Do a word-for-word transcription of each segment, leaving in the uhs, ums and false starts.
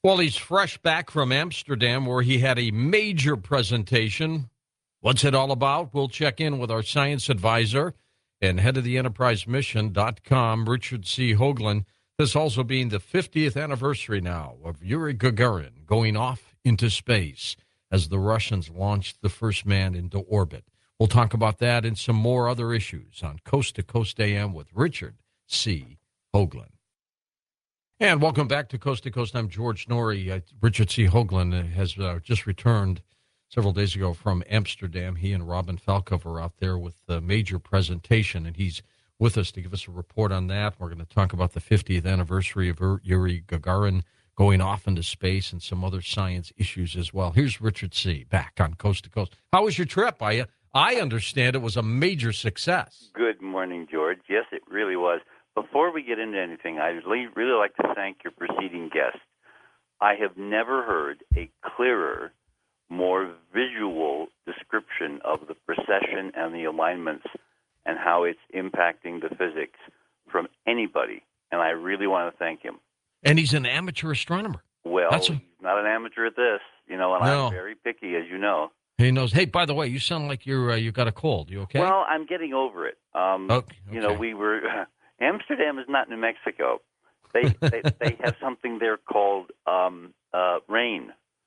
Well, he's fresh back from Amsterdam where he had a major presentation. What's it all about? We'll check in with our science advisor and head of the enterprise mission dot com, Richard C. Hoagland. This also being the fiftieth anniversary now of Yuri Gagarin going off into space as the Russians launched the first man into orbit. We'll talk about that and some more other issues on Coast to Coast A M with Richard C. Hoagland. And welcome back to Coast to Coast. I'm George Noory. Uh, Richard C. Hoagland has uh, just returned several days ago from Amsterdam. He and Robin Falkov are out there with a major presentation, and he's with us to give us a report on that. We're going to talk about the fiftieth anniversary of Yuri Gagarin going off into space and some other science issues as well. Here's Richard C. back on Coast to Coast. How was your trip? I, I understand it was a major success. Good morning, George. Yes, it really was. Before we get into anything, I'd really like to thank your preceding guest. I have never heard a clearer, more visual description of the precession and the alignments and how it's impacting the physics from anybody, and I really want to thank him. And he's an amateur astronomer. Well, That's a... he's not an amateur at this, you know, and no. I'm very picky, as you know. He knows. Hey, by the way, you sound like you're uh, you got a cold. You okay? Well, I'm getting over it. Um, okay. okay. You know, we were Amsterdam is not New Mexico. They they, they have something there called um, uh, rain.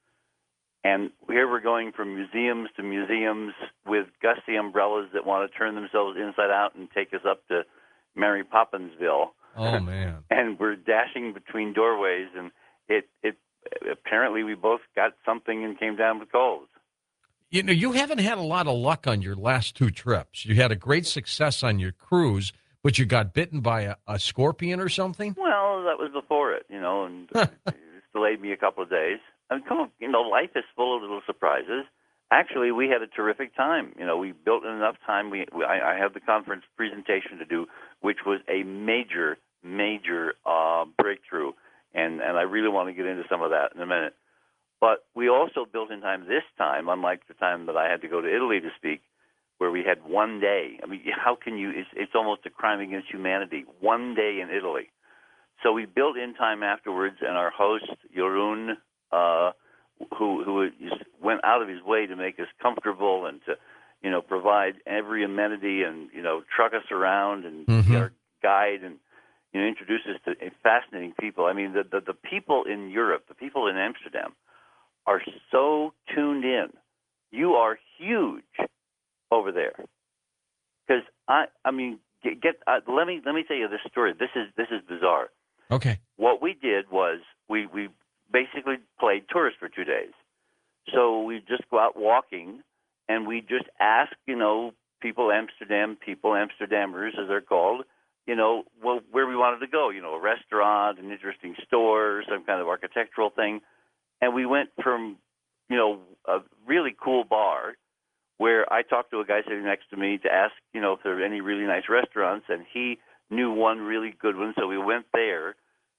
And here we're going from museums to museums with gusty umbrellas that want to turn themselves inside out and take us up to Mary Poppinsville. Oh, man. And we're dashing between doorways, and it, it apparently we both got something and came down with colds. You know, you haven't had a lot of luck on your last two trips. You had a great success on your cruise, but you got bitten by a, a scorpion or something? Well, that was before it, you know, and it delayed me a couple of days. I mean, come on, you know, life is full of little surprises. Actually, we had a terrific time. You know, we built in enough time. We, we I, I have the conference presentation to do, which was a major, major uh, breakthrough, and, and I really want to get into some of that in a minute. But we also built in time this time, unlike the time that I had to go to Italy to speak, where we had one day. I mean, how can you, it's, it's almost a crime against humanity, one day in Italy. So we built in time afterwards, and our host, Jeroen, Uh, who who went out of his way to make us comfortable and to, you know, provide every amenity and, you know, truck us around and mm-hmm. be our guide and, you know, introduce us to fascinating people. I mean, the, the, the people in Europe, the people in Amsterdam are so tuned in. You are huge over there. Because, I I mean, get, get uh, let me let me tell you this story. This is this is bizarre. Okay. What we did was we, we basically played tourist for two days. So we just go out walking, and we just ask, you know, people, Amsterdam people, Amsterdammers as they're called, you know, well, where we wanted to go, you know, a restaurant, an interesting store, some kind of architectural thing. And we went from, you know, a really cool bar where I talked to a guy sitting next to me to ask, you know, if there were any really nice restaurants, and he knew one really good one, so we went there.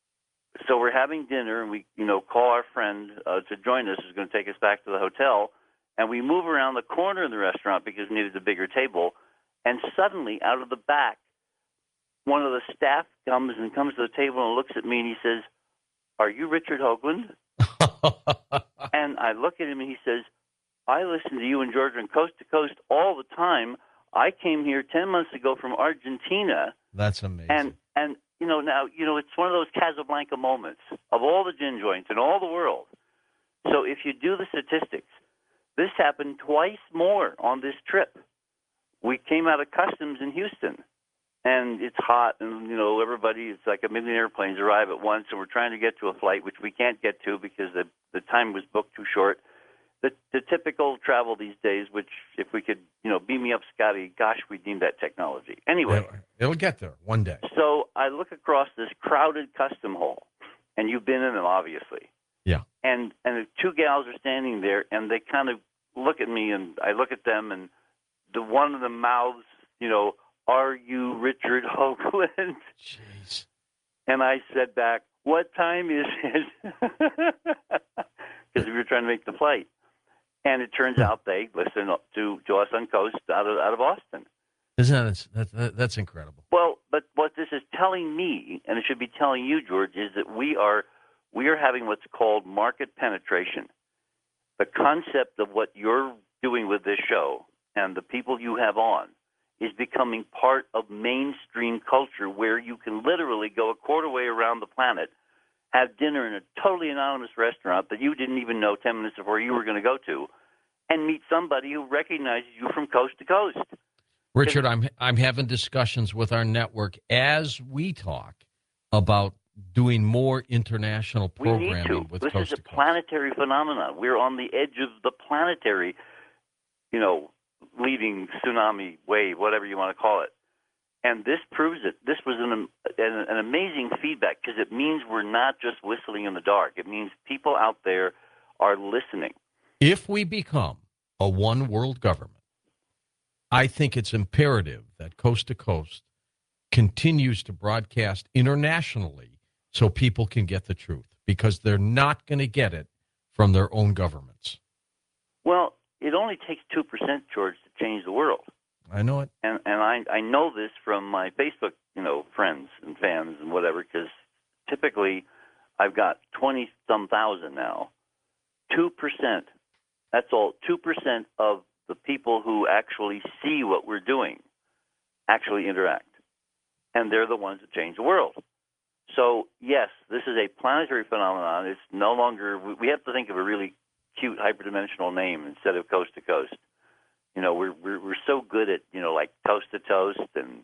So we're having dinner, and we, you know, call our friend uh, to join us, who's going to take us back to the hotel, and we move around the corner of the restaurant because we needed a bigger table, and suddenly, out of the back, one of the staff comes and comes to the table and looks at me, and he says, "Are you Richard Hoagland?" And I look at him, and he says, "I listen to you and George on Coast to Coast all the time. I came here ten months ago from Argentina." That's amazing. And, and, you know, now, you know, it's one of those Casablanca moments of all the gin joints in all the world. So if you do the statistics, this happened twice more on this trip. We came out of customs in Houston, and it's hot, and, you know, everybody, it's like a million airplanes arrive at once, and we're trying to get to a flight, which we can't get to because the, the time was booked too short. The, the typical travel these days, which if we could, you know, beam me up, Scotty, gosh, we'd need that technology. Anyway. It'll, it'll get there one day. So I look across this crowded custom hall, and you've been in them, obviously. Yeah. And and the two gals are standing there, and they kind of look at me, and I look at them, and the one of them mouths, you know, "Are you Richard Hoagland?" Jeez. And I said back, "What time is it?" Because we were trying to make the flight. And it turns out they listen to, to us on Coast out of out of Austin. Isn't that, that that's incredible? Well, but what this is telling me, and it should be telling you, George, is that we are we are having what's called market penetration. The concept of what you're doing with this show and the people you have on is becoming part of mainstream culture, where you can literally go a quarter way around the planet, have dinner in a totally anonymous restaurant that you didn't even know ten minutes before you were going to go to, and meet somebody who recognizes you from coast to coast. Richard, I'm I'm having discussions with our network as we talk about doing more international programming we need to. with This Coast is to a Coast. planetary phenomenon. We're on the edge of the planetary, you know, leading tsunami wave, whatever you want to call it. And this proves it. This was an an, an amazing feedback, because it means we're not just whistling in the dark. It means people out there are listening. If we become a one world government, I think it's imperative that Coast to Coast continues to broadcast internationally so people can get the truth, because they're not going to get it from their own governments. Well, it only takes two percent, George, to change the world. I know it. And and I I know this from my Facebook, you know, friends and fans and whatever, because typically I've got twenty some thousand now. Two percent. That's all. Two percent of the people who actually see what we're doing actually interact, and they're the ones that change the world. So yes, this is a planetary phenomenon. It's no longer. We have to think of a really cute hyperdimensional name instead of coast to coast. You know, we're we're, we're so good at, you know, like toast to toast, and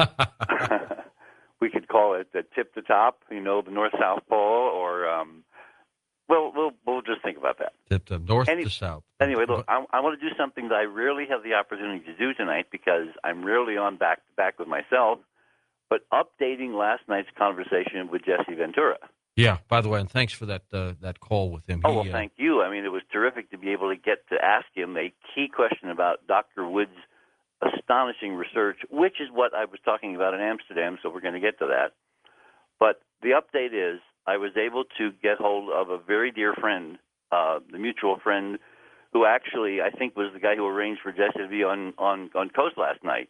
we could call it the tip to top. You know, the north south pole, or um, well, we'll we'll just think about that. Tip to north Any, to south. Anyway, look, I, I want to do something that I rarely have the opportunity to do tonight, because I'm rarely on back to back with myself. But updating last night's conversation with Jesse Ventura. Yeah, by the way, and thanks for that uh, that call with him. Oh, He, well, thank you. I mean, it was terrific to be able to get to ask him a key question about Doctor Wood's astonishing research, which is what I was talking about in Amsterdam, so we're going to get to that. But the update is I was able to get hold of a very dear friend, uh, the mutual friend, who actually I think was the guy who arranged for Jesse to be on, on, on Coast last night.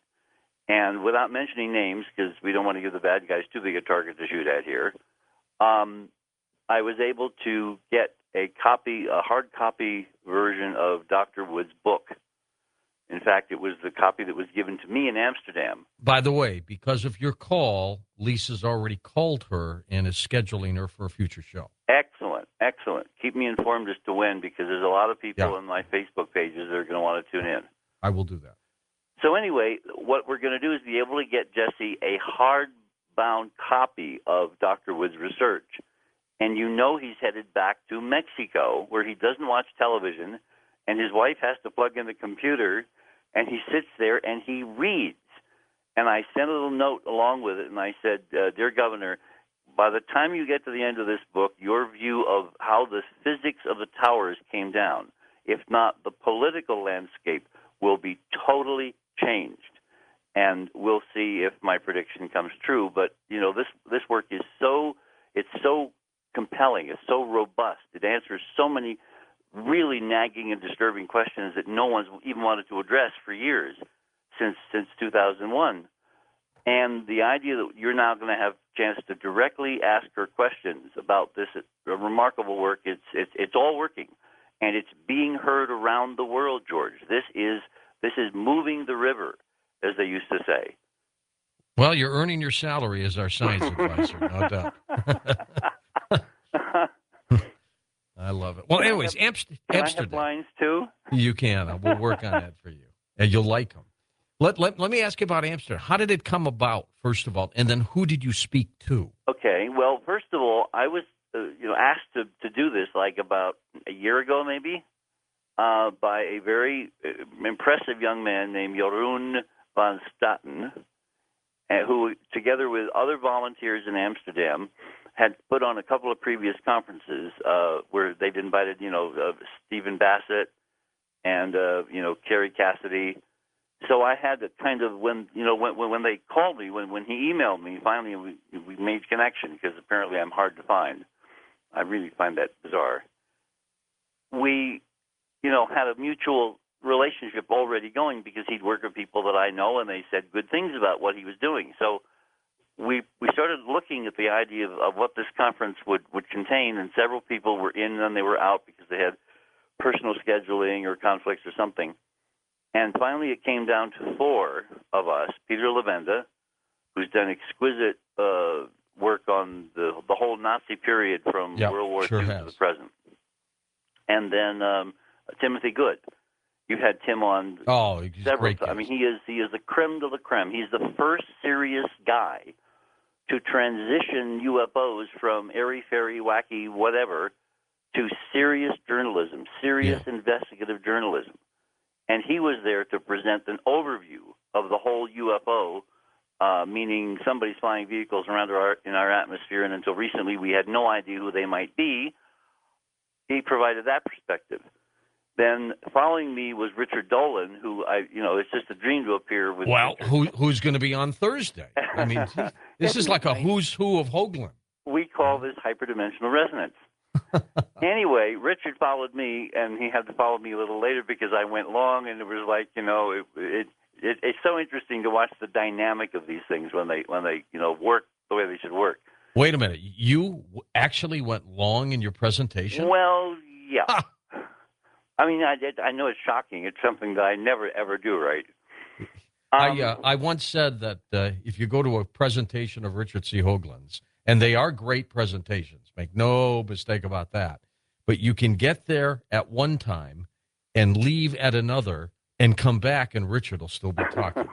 And without mentioning names, because we don't want to give the bad guys too big a target to shoot at here, um, I was able to get a copy, a hard copy version of Doctor Wood's book. In fact, it was the copy that was given to me in Amsterdam. By the way, because of your call, Lisa's already called her and is scheduling her for a future show. Excellent, excellent. Keep me informed as to when, because there's a lot of people Yeah. on my Facebook pages that are going to want to tune in. I will do that. So anyway, what we're going to do is be able to get Jesse a hardbound copy of Doctor Wood's research. And you know he's headed back to Mexico, where he doesn't watch television, and his wife has to plug in the computer, and he sits there and he reads. And I sent a little note along with it, and I said, uh, Dear Governor, by the time you get to the end of this book, your view of how the physics of the towers came down, if not the political landscape, will be totally changed. And we'll see if my prediction comes true. But, you know, this, this work is so, it's so compelling, it's so robust, it answers so many really nagging and disturbing questions that no one's even wanted to address for years, since since two thousand one. And the idea that you're now going to have a chance to directly ask her questions about this remarkable work, it's it's it's all working, and it's being heard around the world, George. This is this is moving the river, as they used to say. Well, you're earning your salary as our science advisor, no doubt. I love it. Well, Can I anyways, have- Amst- Can I have Amsterdam. lines too? You can. We'll work on that for you. And you'll like them. Let, let, let me ask you about Amsterdam. How did it come about, first of all? And then who did you speak to? Okay. Well, first of all, I was uh, you know asked to, to do this like about a year ago, maybe, uh, by a very uh, impressive young man named Jeroen van Staten, uh, who, together with other volunteers in Amsterdam, had put on a couple of previous conferences uh, where they'd invited, you know, uh, Stephen Bassett and, uh, you know, Kerry Cassidy. So I had to kind of, when, you know, when, when they called me, when, when he emailed me, finally we, we made connection, because apparently I'm hard to find. I really find that bizarre. We, you know, had a mutual relationship already going, because he'd worked with people that I know, and they said good things about what he was doing. So we we started looking at the idea of, of what this conference would, would contain, and several people were in and they were out because they had personal scheduling or conflicts or something. And finally it came down to four of us, Peter Levenda, who's done exquisite uh, work on the the whole Nazi period from Yep, World War sure Two has. to the present. And then um, Timothy Good. You've had Tim on Oh, he's a several great times. I mean, guest. he is he is the creme de la creme. He's the first serious guy to transition U F Os from airy-fairy, wacky, whatever, to serious journalism, serious investigative journalism. And he was there to present an overview of the whole U F O, uh, meaning somebody's flying vehicles around our, in our atmosphere, and until recently we had no idea who they might be. He provided that perspective. Then following me was Richard Dolan, who I, you know, it's just a dream to appear with. Well, Richard. who who's going to be on Thursday? I mean, this is like a who's who of Hoagland. We call this hyperdimensional resonance. Anyway, Richard followed me, and he had to follow me a little later because I went long, and it was like, you know, it, it, it it's so interesting to watch the dynamic of these things when they when they you know work the way they should work. Wait a minute, you actually went long in your presentation? Well, yeah. I mean, I did, I know it's shocking. It's something that I never ever do. Right. I Um, uh, I once said that uh, if you go to a presentation of Richard C. Hoagland's, and they are great presentations, make no mistake about that, but you can get there at one time and leave at another and come back and Richard will still be talking.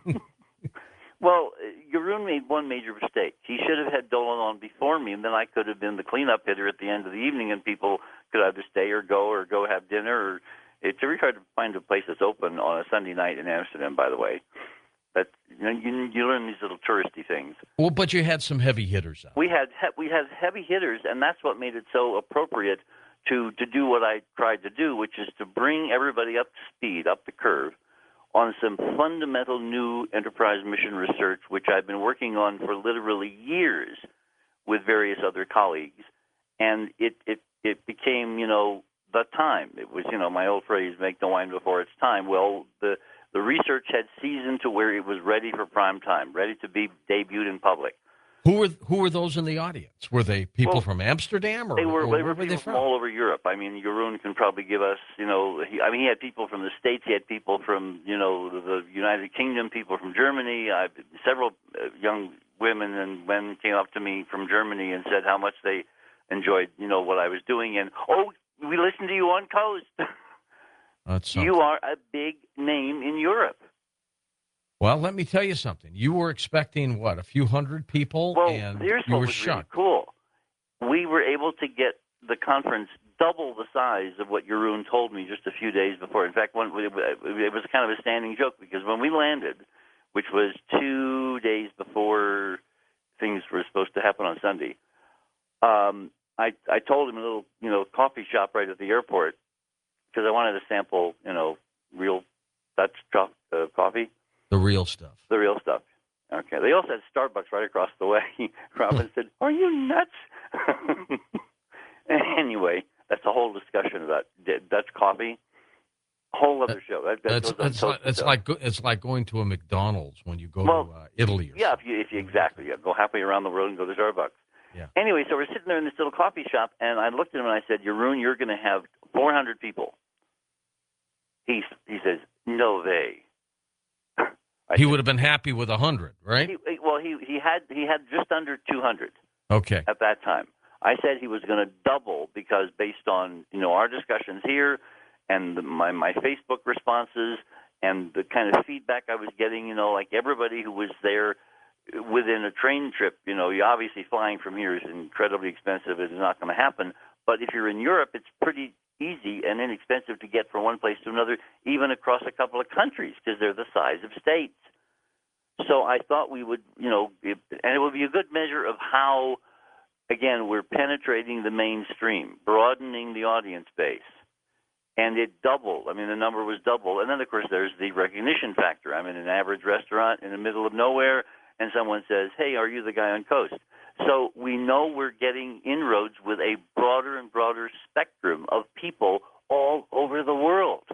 Well, Jeroen made one major mistake. He should have had Dolan on before me, and then I could have been the cleanup hitter at the end of the evening, and people could either stay or go or go have dinner. Or it's very hard to find a place that's open on a Sunday night in Amsterdam, by the way. But you know, you, you learn these little touristy things. Well, but you had some heavy hitters out. We had he- we had heavy hitters, and that's what made it so appropriate to to do what I tried to do, which is to bring everybody up to speed, up the curve, on some fundamental new enterprise mission research, which I've been working on for literally years with various other colleagues. And it, it, it became, you know, the time. It was, you know, my old phrase, make the wine before its time. Well, the, the research had seasoned to where it was ready for prime time, ready to be debuted in public. Who were who were those in the audience? Were they people Well, from Amsterdam or, They were, or they where were were people they from from? all over Europe. I mean, Jeroen can probably give us, you know, he, I mean, he had people from the States, he had people from, you know, the, the United Kingdom, people from Germany. I, several uh, young women and men came up to me from Germany and said how much they enjoyed, you know, what I was doing. And, oh, we listened to you on Coast. That's something. You are a big name in Europe. Well, let me tell you something. You were expecting, what, a few hundred people? Well, and here's you what were was shocked. really cool. We were able to get the conference double the size of what Jeroen told me just a few days before. In fact, one, it was kind of a standing joke because when we landed, which was two days before things were supposed to happen on Sunday, um, I, I told him a little, you know, coffee shop right at the airport because I wanted to sample, you know, real Dutch cho- uh, coffee. The real stuff. The real stuff. Okay. They also had Starbucks right across the way. Robin said, "Are you nuts?" Anyway, that's a whole discussion about Dutch coffee. Whole other show. That, that It's, goes on it's, Toast like, to it's Toast. like go- it's like going to a McDonald's when you go Well, to uh, Italy or Yeah, if something. you, if you exactly yeah, go halfway around the world and go to Starbucks. Yeah. Anyway, so we're sitting there in this little coffee shop, and I looked at him and I said, "Jeroen, you're going to have four hundred people." He he says, "No way." I He said, would have been happy with a hundred, right? He, well, he he had he had just under two hundred Okay. at that time. I said he was going to double because based on you know our discussions here and the, my my Facebook responses and the kind of feedback I was getting, you know, like everybody who was there within a train trip, you know, you obviously flying from here is incredibly expensive. It is not going to happen. But if you're in Europe, it's pretty easy and inexpensive to get from one place to another, even across a couple of countries because they're the size of states. So I thought we would, you know, it, and it would be a good measure of how, again, we're penetrating the mainstream, broadening the audience base. And it doubled. I mean, the number was double. And then, of course, there's the recognition factor. I'm in an average restaurant in the middle of nowhere, and someone says, "Hey, are you the guy on Coast?" So we know we're getting inroads with a broader and broader spectrum of people all over the world.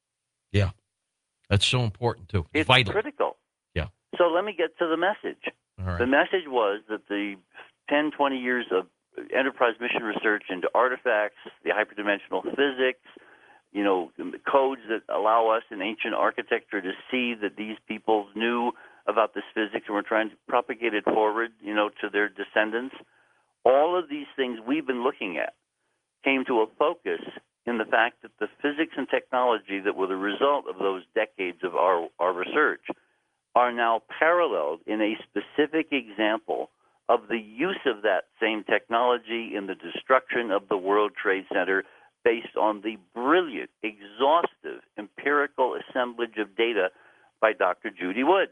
Yeah. That's so important, too. It's Vital. critical. Yeah. So let me get to the message. All right. The message was that the ten, twenty years of Enterprise mission research into artifacts, the hyperdimensional physics, you know, the codes that allow us in ancient architecture to see that these peoples knew about this physics and were trying to propagate it forward, you know, to their descendants. All of these things we've been looking at came to a focus in the fact that the physics and technology that were the result of those decades of our, our research are now paralleled in a specific example of the use of that same technology in the destruction of the World Trade Center based on the brilliant, exhaustive, empirical assemblage of data by Doctor Judy Wood.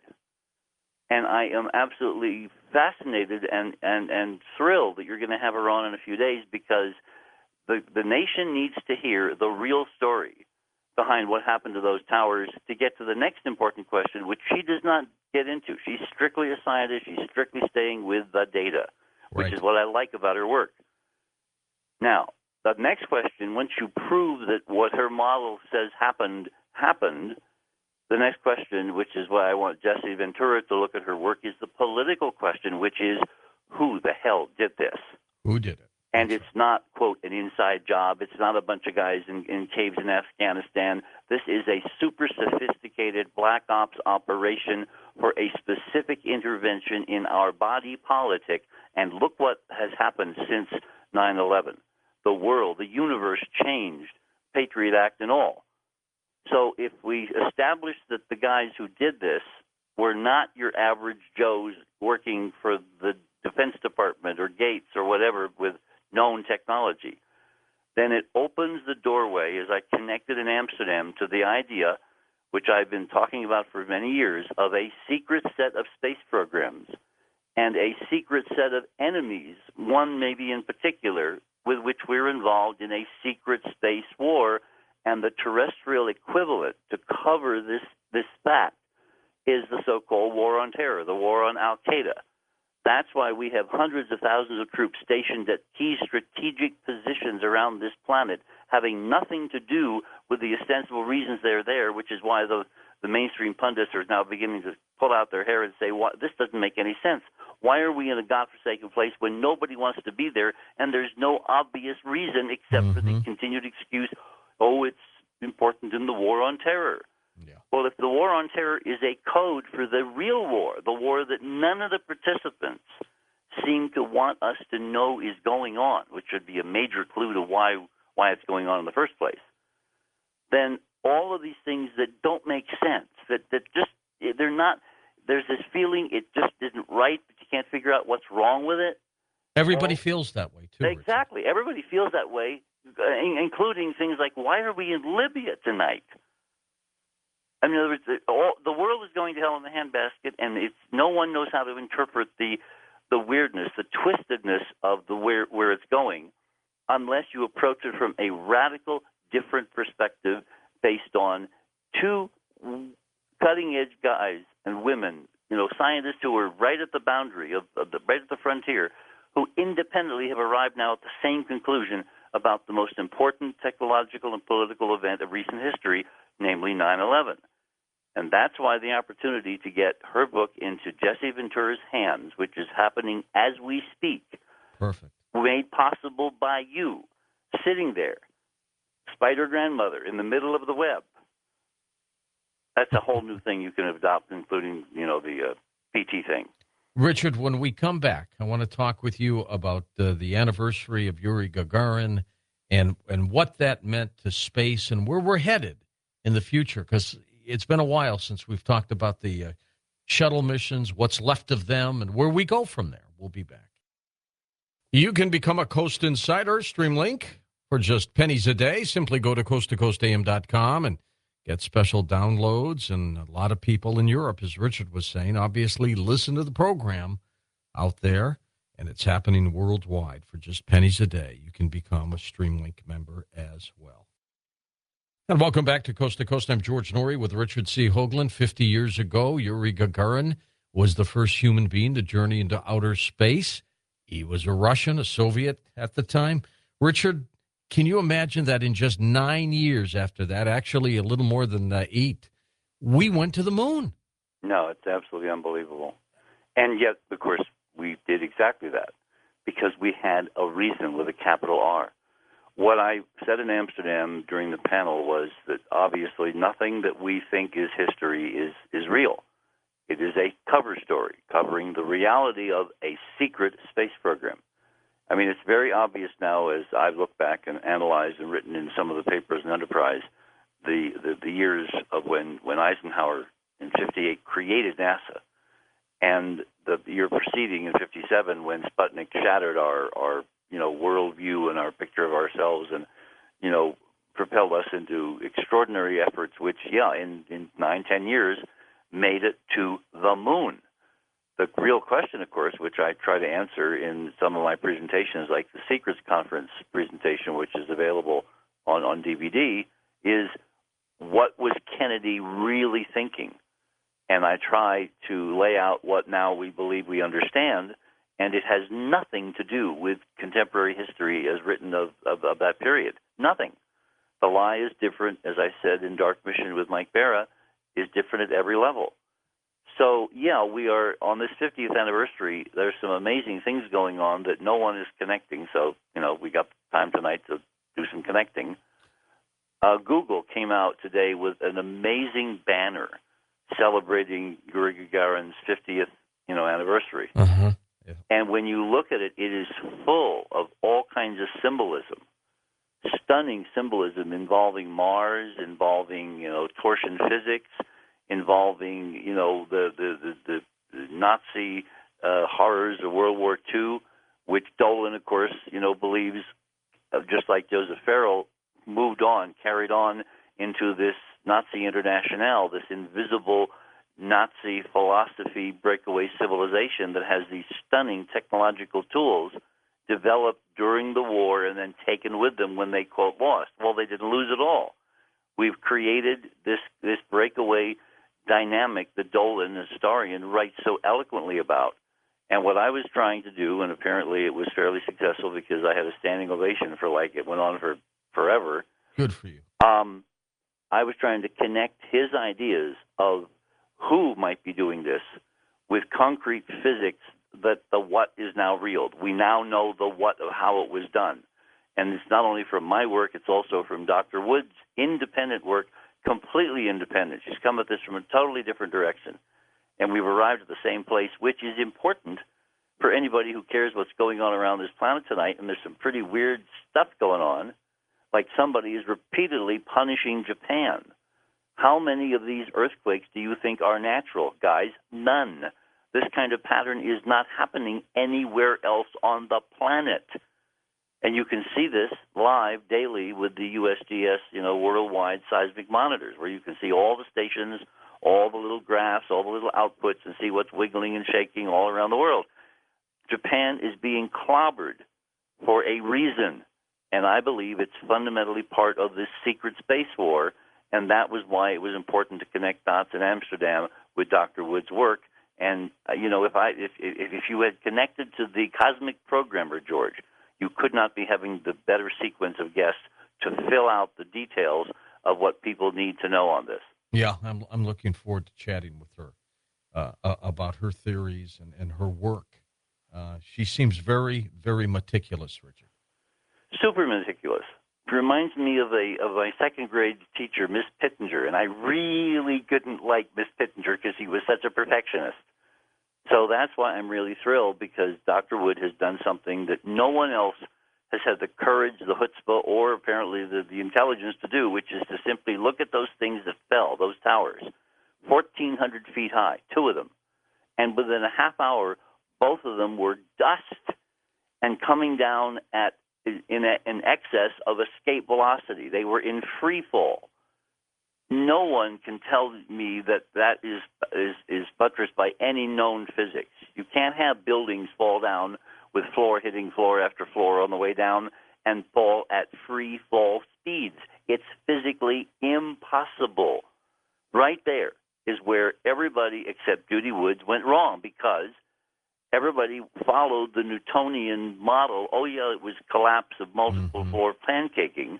And I am absolutely fascinated and, and, and thrilled that you're going to have her on in a few days, because the, the nation needs to hear the real story behind what happened to those towers to get to the next important question, which she does not get into. She's strictly a scientist. She's strictly staying with the data, which Right. is what I like about her work. Now, the next question, once you prove that what her model says happened, happened, the next question, which is why I want Jesse Ventura to look at her work, is the political question, which is, who the hell did this? Who did it? And it's not, quote, an inside job. It's not a bunch of guys in, in caves in Afghanistan. This is a super sophisticated black ops operation for a specific intervention in our body politic. And look what has happened since nine eleven. The world, the universe changed, Patriot Act and all. So if we establish that the guys who did this were not your average Joes working for the Defense Department or Gates or whatever with known technology, then it opens the doorway, as I connected in Amsterdam, to the idea, which I've been talking about for many years, of a secret set of space programs and a secret set of enemies, one maybe in particular, with which we're involved in a secret space war. And the terrestrial equivalent to cover this, this fact is the so-called war on terror, the war on al-Qaeda. That's why we have hundreds of thousands of troops stationed at key strategic positions around this planet, having nothing to do with the ostensible reasons they're there, which is why the, the mainstream pundits are now beginning to pull out their hair and say, what, this doesn't make any sense. Why are we in a godforsaken place when nobody wants to be there, and there's no obvious reason except mm-hmm. for the continued excuse, oh, it's important in the war on terror. Yeah. Well, if the war on terror is a code for the real war, the war that none of the participants seem to want us to know is going on, which should be a major clue to why why it's going on in the first place, then all of these things that don't make sense, that, that just, they're not, there's this feeling it just isn't right, but you can't figure out what's wrong with it. Everybody well, feels that way, too. Exactly. Richard. Everybody feels that way, including things like, why are we in Libya tonight? I mean, in other words, the, all, the world is going to hell in the handbasket, and it's, no one knows how to interpret the the weirdness, the twistedness of the where where it's going, unless you approach it from a radical, different perspective based on two cutting-edge guys and women, you know, scientists who are right at the boundary of, of the right at the frontier, who independently have arrived now at the same conclusion about the most important technological and political event of recent history, namely nine eleven. And that's why the opportunity to get her book into Jesse Ventura's hands, which is happening as we speak, perfect, made possible by you, sitting there, spider grandmother, in the middle of the web. That's a whole new thing you can adopt, including, you know, the uh, P T thing. Richard, when we come back, I want to talk with you about uh, the anniversary of Yuri Gagarin and and what that meant to space and where we're headed in the future, because it's been a while since we've talked about the uh, shuttle missions, what's left of them, and where we go from there. We'll be back. You can become a Coast Insider Streamlink for just pennies a day. Simply go to coast to coast a m dot com and get special downloads. And a lot of people in Europe, as Richard was saying, obviously listen to the program out there, and it's happening worldwide. For just pennies a day, you can become a Streamlink member as well. And welcome back to Coast to Coast. I'm George Noory with Richard C. Hoagland. fifty years ago, Yuri Gagarin was the first human being to journey into outer space. He was a Russian, a Soviet at the time. Richard, can you imagine that in just nine years after that, actually a little more than uh, eight, we went to the moon? No, it's absolutely unbelievable. And yet, of course, we did exactly that because we had a reason with a capital R. What I said in Amsterdam during the panel was that obviously nothing that we think is history is, is real. It is a cover story covering the reality of a secret space program. I mean, it's very obvious now as I've looked back and analyzed and written in some of the papers in Enterprise the, the, the years of when, when Eisenhower in fifty-eight created NASA and the year preceding in fifty-seven when Sputnik shattered our, our you know, worldview and our picture of ourselves and, you know, propelled us into extraordinary efforts which, yeah, in, in nine, ten years made it to the moon. The real question, of course, which I try to answer in some of my presentations, like the Secrets Conference presentation, which is available on, on D V D, is what was Kennedy really thinking? And I try to lay out what now we believe we understand, and it has nothing to do with contemporary history as written of, of, of that period. Nothing. The lie is different, as I said in Dark Mission with Mike Barra, is different at every level. So, yeah, we are on this fiftieth anniversary. There's some amazing things going on that no one is connecting. So, you know, we got time tonight to do some connecting. Uh, Google came out today with an amazing banner celebrating Yuri Gagarin's fiftieth, you know, anniversary. Uh-huh. Yeah. And when you look at it, it is full of all kinds of symbolism, stunning symbolism involving Mars, involving, you know, torsion physics, involving, you know, the, the, the, the Nazi uh, horrors of World War Two, which Dolan, of course, you know, believes, uh, just like Joseph Farrell, moved on, carried on into this Nazi Internationale, this invisible Nazi philosophy breakaway civilization that has these stunning technological tools developed during the war and then taken with them when they, quote, lost. Well, they didn't lose at all. We've created this, this breakaway dynamic that Dolan, the historian, writes so eloquently about. And what I was trying to do, and apparently it was fairly successful because I had a standing ovation for like it went on for forever. Good for you. Um, I was trying to connect his ideas of who might be doing this with concrete physics that the what is now real. We now know the what of how it was done. And it's not only from my work, it's also from Doctor Wood's independent work, completely independent. She's come at this from a totally different direction. And we've arrived at the same place, which is important for anybody who cares what's going on around this planet tonight. And there's some pretty weird stuff going on, like somebody is repeatedly punishing Japan. How many of these earthquakes do you think are natural, guys? None. This kind of pattern is not happening anywhere else on the planet. And you can see this live daily with the U S G S, you know, worldwide seismic monitors, where you can see all the stations, all the little graphs, all the little outputs, and see what's wiggling and shaking all around the world. Japan is being clobbered for a reason, and I believe it's fundamentally part of this secret space war, and that was why it was important to connect dots in Amsterdam with Doctor Wood's work. And, uh, you know, if I if, if if you had connected to the cosmic programmer, George, you could not be having the better sequence of guests to fill out the details of what people need to know on this. Yeah, I'm I'm looking forward to chatting with her uh, uh, about her theories and, and her work. Uh, she seems very, very meticulous, Richard. Super meticulous. Reminds me of a of my second grade teacher, Miss Pittenger, and I really couldn't like Miss Pittenger because he was such a perfectionist. So that's why I'm really thrilled, because Doctor Wood has done something that no one else has had the courage, the chutzpah, or apparently the, the intelligence to do, which is to simply look at those things that fell, those towers, fourteen hundred feet high, two of them, and within a half hour, both of them were dust and coming down at in a, in excess of escape velocity. They were in free fall. No one can tell me that that is, is is buttressed by any known physics. You can't have buildings fall down with floor hitting floor after floor on the way down and fall at free fall speeds. It's physically impossible. Right there is where everybody except Judy Woods went wrong, because everybody followed the Newtonian model. Oh, yeah, it was collapse of multiple Mm-hmm. floor pancaking.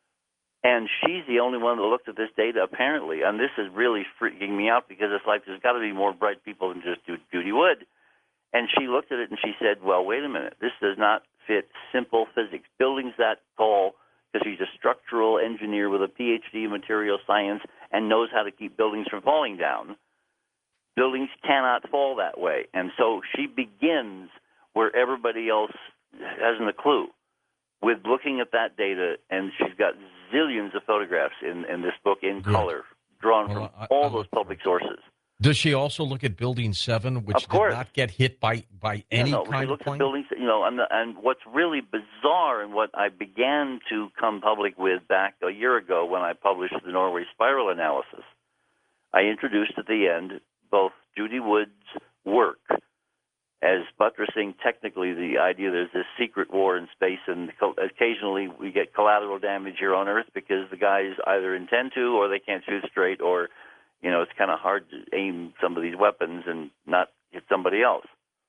And she's the only one that looked at this data, apparently. And this is really freaking me out, because it's like there's got to be more bright people than just Judy Wood. And she looked at it and she said, well, wait a minute. This does not fit simple physics. Buildings that tall, because she's a structural engineer with a P H D in material science and knows how to keep buildings from falling down. Buildings cannot fall that way. And so she begins where everybody else hasn't a clue, with looking at that data, and she's got zillions of photographs in, in this book in Good. color, drawn Well, from I- all I those look public forward to sources. Does she also look at Building seven, which Of course. did not get hit by, by Yeah, any no, kind she of looks plane? at buildings, you know, and, the, and what's really bizarre and what I began to come public with back a year ago when I published the Norway Spiral Analysis, I introduced at the end both Judy Wood's work as buttressing technically the idea there's this secret war in space, and occasionally we get collateral damage here on Earth because the guys either intend to or they can't shoot straight, or, you know, it's kind of hard to aim some of these weapons and not hit somebody else.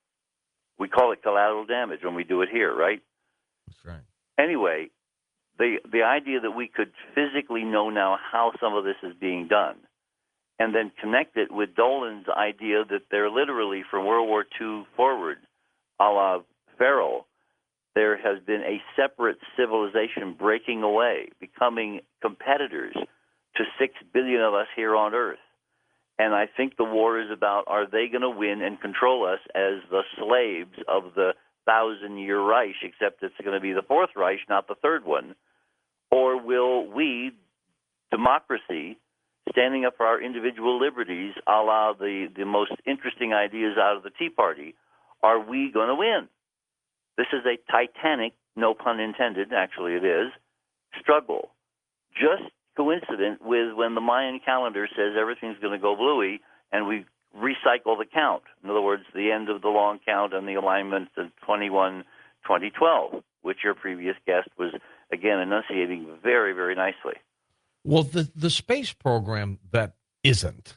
We call it collateral damage when we do it here, right? That's right. Anyway, the the idea that we could physically know now how some of this is being done, and then connect it with Dolan's idea that they're literally from World War Two forward, a la Farrell, there has been a separate civilization breaking away, becoming competitors to six billion of us here on Earth. And I think the war is about, are they going to win and control us as the slaves of the thousand-year Reich, except it's going to be the Fourth Reich, not the third one? Or will we, democracy, standing up for our individual liberties, a la the, the most interesting ideas out of the Tea Party, are we going to win? This is a titanic, no pun intended, actually it is, struggle. Just coincident with when the Mayan calendar says everything's going to go bluey and we recycle the count. In other words, the end of the long count and the alignment to twenty-one twenty twelve, which your previous guest was, again, enunciating very, very nicely. Well, the, the space program that isn't,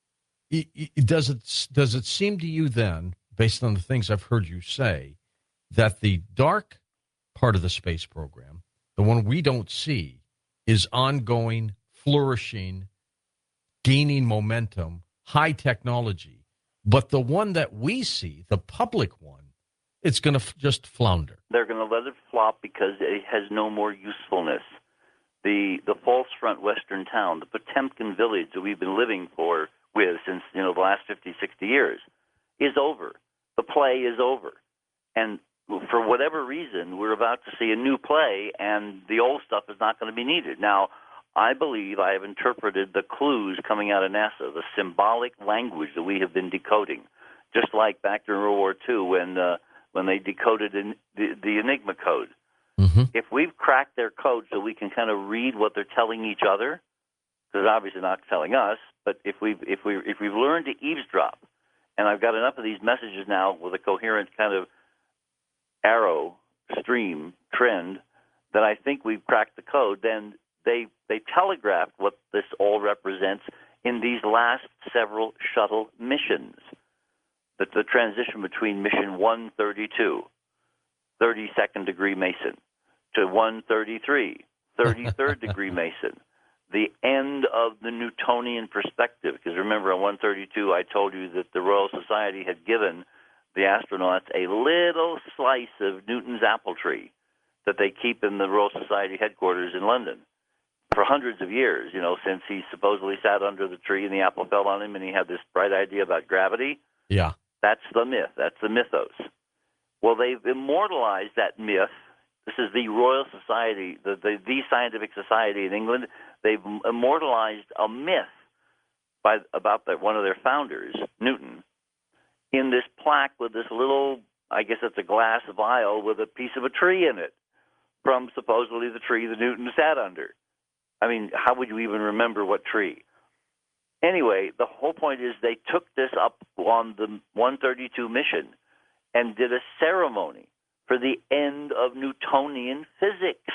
i- i- does it does it seem to you then, based on the things I've heard you say, that the dark part of the space program, the one we don't see, is ongoing, flourishing, gaining momentum, high technology, but the one that we see, the public one, it's going to f- just flounder? They're going to let it flop because it has no more usefulness. The the false front western town, the Potemkin village that we've been living for with since, you know, the last fifty, sixty years, is over. The play is over. And for whatever reason, we're about to see a new play, and the old stuff is not going to be needed. Now, I believe I have interpreted the clues coming out of NASA, the symbolic language that we have been decoding, just like back during World War Two when uh, when they decoded in the, the Enigma code. Mm-hmm. If we've cracked their code so we can kind of read what they're telling each other, because obviously not telling us, but if we've if we if we've learned to eavesdrop, and I've got enough of these messages now with a coherent kind of arrow stream trend that I think we've cracked the code, then they they telegraphed what this all represents in these last several shuttle missions. The, the transition between mission one thirty-two, thirty-second degree Mason, to one thirty-three, thirty-third degree Mason, the end of the Newtonian perspective. Because remember, on one thirty-two, I told you that the Royal Society had given the astronauts a little slice of Newton's apple tree that they keep in the Royal Society headquarters in London for hundreds of years, you know, since he supposedly sat under the tree and the apple fell on him and he had this bright idea about gravity. Yeah. That's the myth. That's the mythos. Well, they've immortalized that myth. This is the Royal Society, the, the, the scientific society in England. They've immortalized a myth by about the, one of their founders, Newton, in this plaque with this little, I guess it's a glass vial with a piece of a tree in it from supposedly the tree that Newton sat under. I mean, how would you even remember what tree? Anyway, the whole point is they took this up on the one thirty-two mission and did a ceremony for the end of Newtonian physics,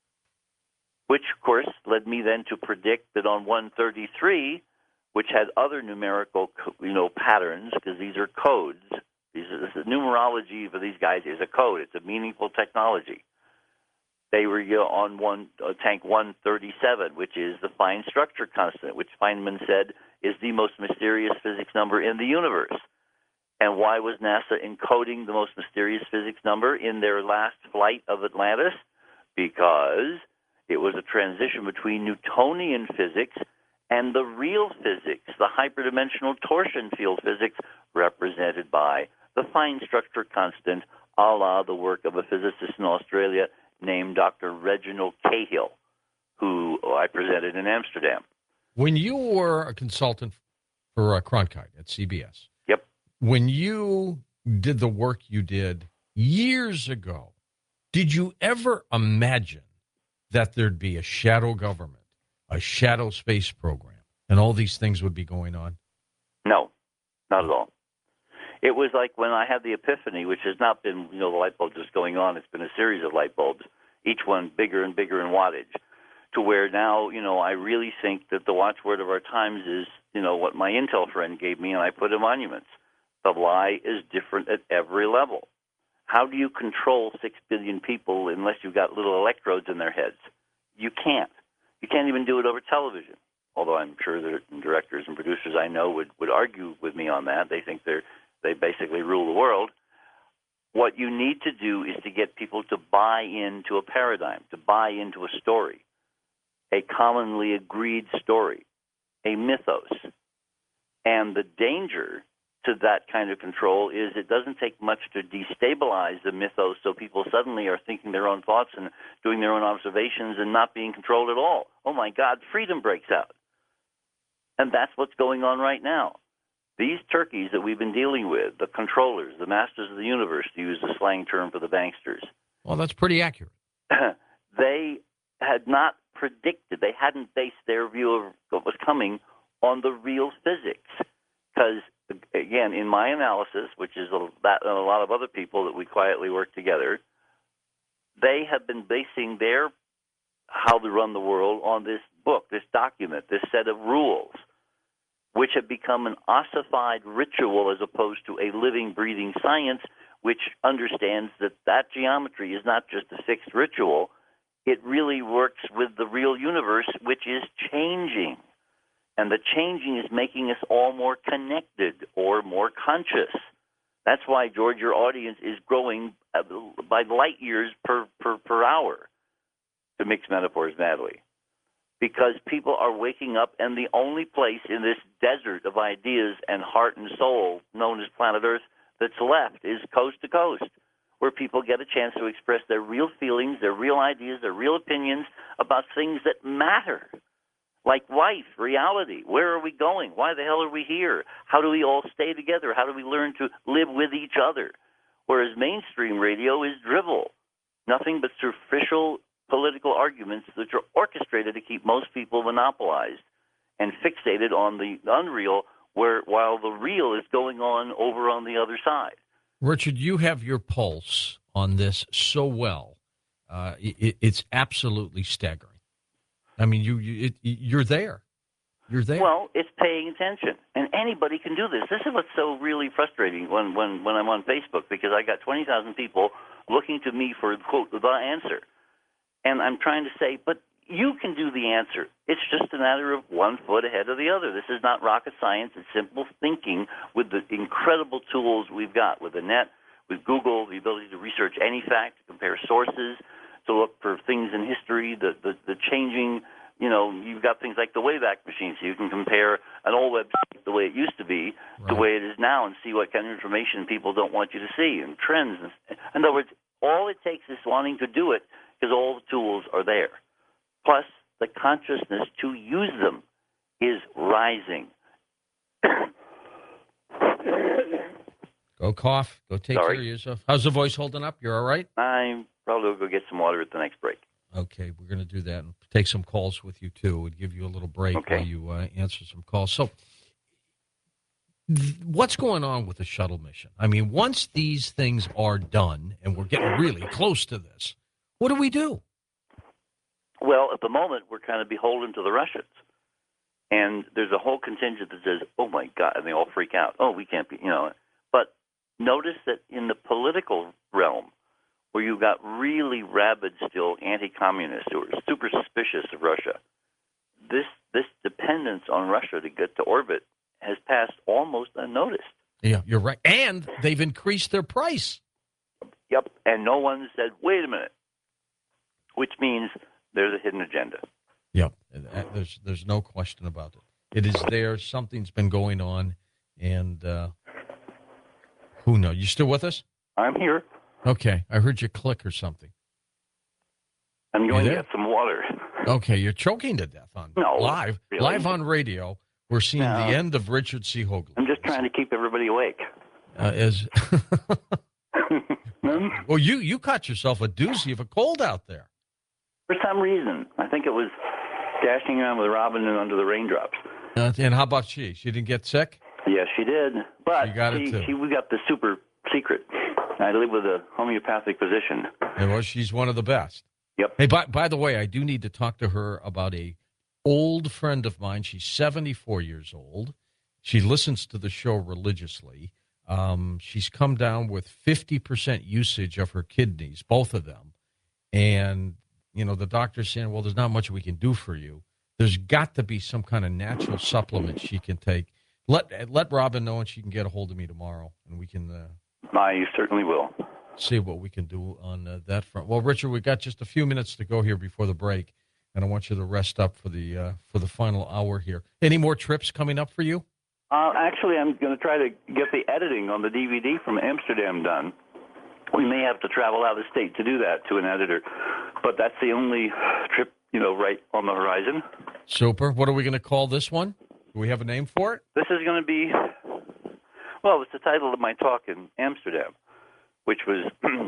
which, of course, led me then to predict that on one thirty-three, which had other numerical, you know, patterns, because these are codes. These are, this is numerology for these guys is a code. It's a meaningful technology. They were you know, on one uh, tank one thirty-seven, which is the fine structure constant, which Feynman said is the most mysterious physics number in the universe. And why was NASA encoding the most mysterious physics number in their last flight of Atlantis? Because it was a transition between Newtonian physics and the real physics, the hyperdimensional torsion field physics represented by the fine structure constant, a la the work of a physicist in Australia named Doctor Reginald Cahill, who I presented in Amsterdam. When you were a consultant for uh, Cronkite at C B S, Yep. when you did the work you did years ago, did you ever imagine that there'd be a shadow government, a shadow space program, and all these things would be going on? No, not at all. It was like when I had the epiphany, which has not been, you know, the light bulb just going on. It's been a series of light bulbs, each one bigger and bigger in wattage, to where now, you know, I really think that the watchword of our times is, you know, what my Intel friend gave me, and I put in monuments. The lie is different at every level. How do you control six billion people unless you've got little electrodes in their heads? You can't. You can't even do it over television, although I'm sure that directors and producers I know would, would argue with me on that. They think they're they basically rule the world. What you need to do is to get people to buy into a paradigm, to buy into a story, a commonly agreed story, a mythos. And the danger to that kind of control is it doesn't take much to destabilize the mythos so people suddenly are thinking their own thoughts and doing their own observations and not being controlled at all. Oh, my God, freedom breaks out. And that's what's going on right now. These turkeys that we've been dealing with, the controllers, the masters of the universe, to use the slang term for the banksters, Well, that's pretty accurate. they had not predicted, they hadn't based their view of what was coming on the real physics. Because, again, in my analysis, which is a, that and a lot of other people that we quietly work together, they have been basing their how to run the world on this book, this document, this set of rules, which have become an ossified ritual as opposed to a living, breathing science, which understands that that geometry is not just a fixed ritual. It really works with the real universe, which is changing. And the changing is making us all more connected or more conscious. That's why, George, your audience is growing by light years per, per, per hour, to mix metaphors madly. Because people are waking up, and the only place in this desert of ideas and heart and soul known as planet Earth that's left is coast to coast, where people get a chance to express their real feelings, their real ideas, their real opinions about things that matter, like life, reality. Where are we going? Why the hell are we here? How do we all stay together? How do we learn to live with each other? Whereas mainstream radio is drivel, nothing but superficial political arguments that are orchestrated to keep most people monopolized and fixated on the unreal, where while the real is going on over on the other side. Richard, you have your pulse on this so well. Uh, it, it's absolutely staggering. I mean, you, you it, you're there. You're there. Well, it's paying attention, and anybody can do this. This is what's so really frustrating when, when, when I'm on Facebook, because I got twenty thousand people looking to me for, quote, the answer. And I'm trying to say, but you can do the answer. It's just a matter of one foot ahead of the other. This is not rocket science. It's simple thinking with the incredible tools we've got with the net, with Google, the ability to research any fact, to compare sources, to look for things in history, the, the, the changing, you know, you've got things like the Wayback Machine, so you can compare an old website the way it used to be right. to the way it is now and see what kind of information people don't want you to see and trends. In other words, all it takes is wanting to do it, because all the tools are there. Plus, the consciousness to use them is rising. Go cough. Go take Sorry. care of yourself. How's the voice holding up? You're all right? I probably will go get some water at the next break. Okay, we're going to do that and take some calls with you, too. We'll give you a little break Okay. while you uh, answer some calls. So th- what's going on with the shuttle mission? I mean, once these things are done, and we're getting really close to this, what do we do? Well, at the moment, we're kind of beholden to the Russians. And there's a whole contingent that says, oh, my God, and they all freak out. Oh, we can't be, you know. But notice that in the political realm, where you've got really rabid still anti-communists who are super suspicious of Russia, this this dependence on Russia to get to orbit has passed almost unnoticed. Yeah, you're right. And they've increased their price. Yep. And no one said, wait a minute, which means there's a hidden agenda. Yep. There's there's no question about it. It is there. Something's been going on, and uh, who knows? You still with us? I'm here. Okay. I heard you click or something. I'm going You to there? get some water. Okay, you're choking to death on No, live really. live on radio. We're seeing No. the end of Richard C. Hoagland. I'm just trying to keep everybody awake. Uh, as Hmm? well, you you caught yourself a doozy of a cold out there. For some reason, I think it was dashing around with Robin and under the raindrops. Uh, and how about she? She didn't get sick? Yes, she did. But She got it, she, too. she, we got the super secret. I live with a homeopathic physician. Yeah, well, she's one of the best. Yep. Hey, by, by the way, I do need to talk to her about a old friend of mine. She's seventy-four years old. She listens to the show religiously. Um, she's come down with fifty percent usage of her kidneys, both of them. And, you know, the doctor's saying, well, there's not much we can do for you. There's got to be some kind of natural supplement she can take. Let let Robin know, and she can get a hold of me tomorrow, and we can uh, I certainly will. see what we can do on uh, that front. Well, Richard, we've got just a few minutes to go here before the break, and I want you to rest up for the uh, for the final hour here. Any more trips coming up for you? Uh, actually, I'm going to try to get the editing on the D V D from Amsterdam done. We may have to travel out of state to do that to an editor, but that's the only trip, you know, right on the horizon. Super. What are we going to call this one? Do we have a name for it? This is going to be, well, it's the title of my talk in Amsterdam, which was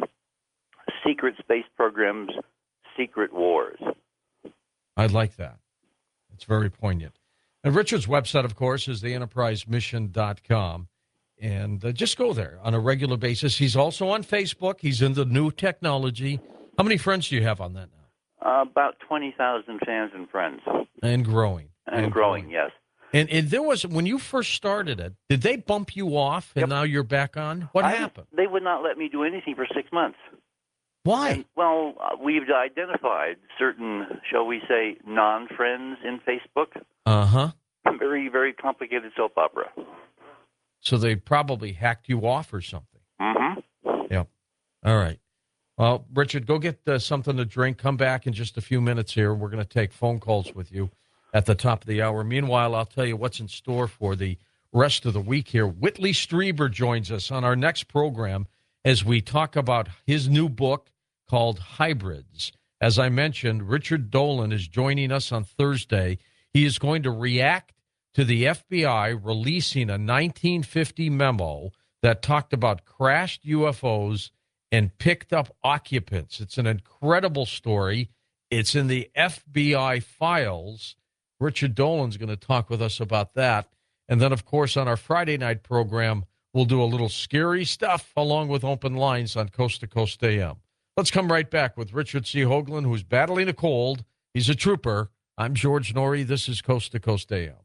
Secret Space Programs, Secret Wars. I like that. It's very poignant. And Richard's website, of course, is the enterprise mission dot com. And uh, just go there on a regular basis. He's also on Facebook. He's into new technology. How many friends do you have on that now? Uh, about twenty thousand fans and friends. And growing. And, growing, yes. And, and there was, when you first started it, did they bump you off and Yep. now you're back on? What I- happened? They would not let me do anything for six months. Why? And, well, uh, we've identified certain, shall we say, non-friends in Facebook. Uh-huh. Very, very complicated soap opera. So they probably hacked you off or something. Mm-hmm. Yep. All right. Well, Richard, go get uh, something to drink. Come back in just a few minutes here. We're going to take phone calls with you at the top of the hour. Meanwhile, I'll tell you what's in store for the rest of the week here. Whitley Strieber joins us on our next program as we talk about his new book called Hybrids. As I mentioned, Richard Dolan is joining us on Thursday. He is going to react to the F B I releasing a nineteen fifty memo that talked about crashed U F Os and picked up occupants. It's an incredible story. It's in the F B I files. Richard Dolan's going to talk with us about that. And then, of course, on our Friday night program, we'll do a little scary stuff along with open lines on Coast to Coast A M. Let's come right back with Richard C. Hoagland, who's battling a cold. He's a trooper. I'm George Norrie. This is Coast to Coast A M.